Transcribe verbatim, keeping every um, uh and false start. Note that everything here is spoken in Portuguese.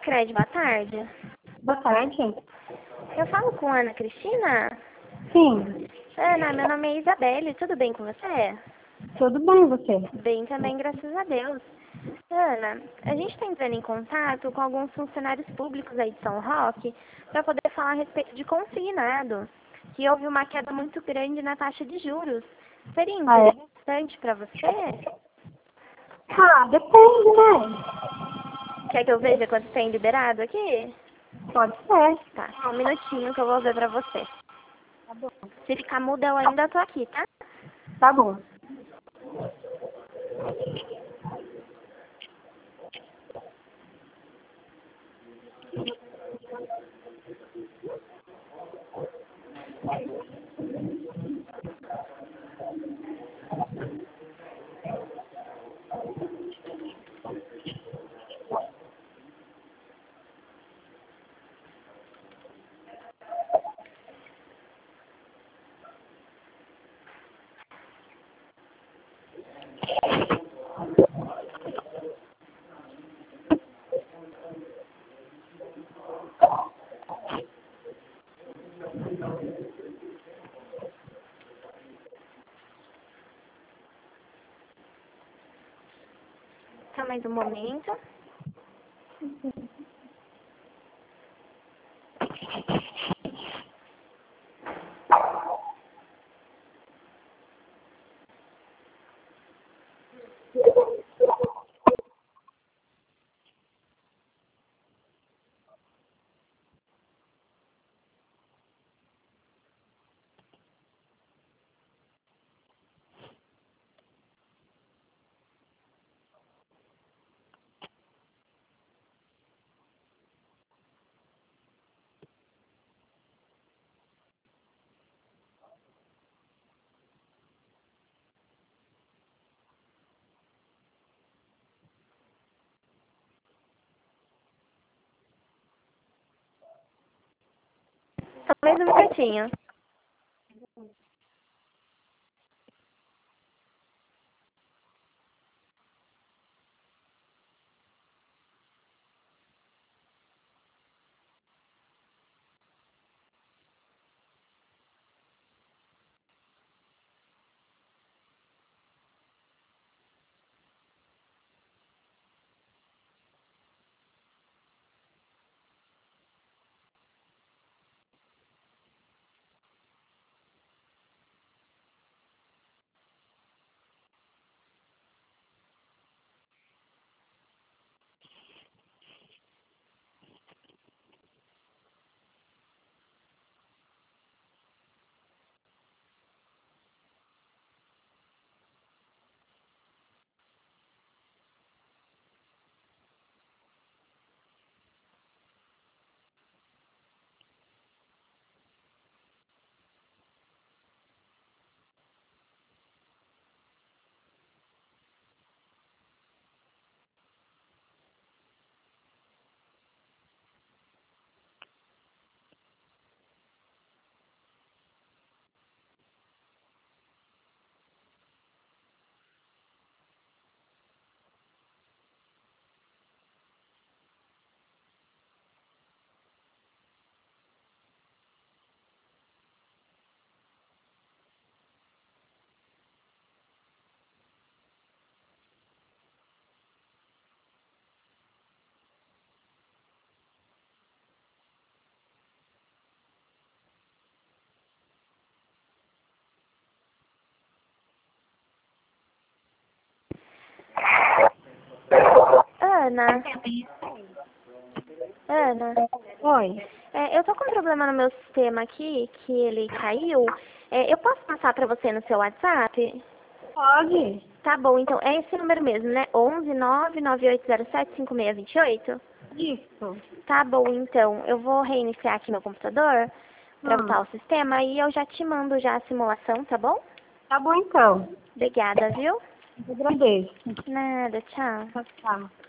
Cred, boa tarde. Boa tarde. Eu falo com Ana Cristina? Sim. Ana, meu nome é Isabelle, tudo bem com você? Tudo bem, você? Bem também, graças a Deus. Ana, a gente está entrando em contato com alguns funcionários públicos aí de São Roque para poder falar a respeito de consignado, que houve uma queda muito grande na taxa de juros. Seria Ah, é? interessante para você? Ah, depende, né? Quer que eu veja quanto tem liberado aqui? Pode ser. Tá, só um minutinho que eu vou ver pra você. Tá bom. Se ficar muda, eu ainda tô aqui, tá? Tá bom. Só mais um momento. Só mais um minutinho. Ana. Ana. Oi. É, eu tô com um problema no meu sistema aqui, que ele caiu. É, eu posso passar pra você no seu WhatsApp? Pode. Tá bom, então é esse número mesmo, né? onze nove nove oito zero sete cinco seis dois oito? Isso. Tá bom, então. Eu vou reiniciar aqui meu computador pra Hum. voltar ao sistema e eu já te mando já a simulação, tá bom? Tá bom, então. Obrigada, viu? Eu agradeço. Nada, tchau. Tchau, tchau.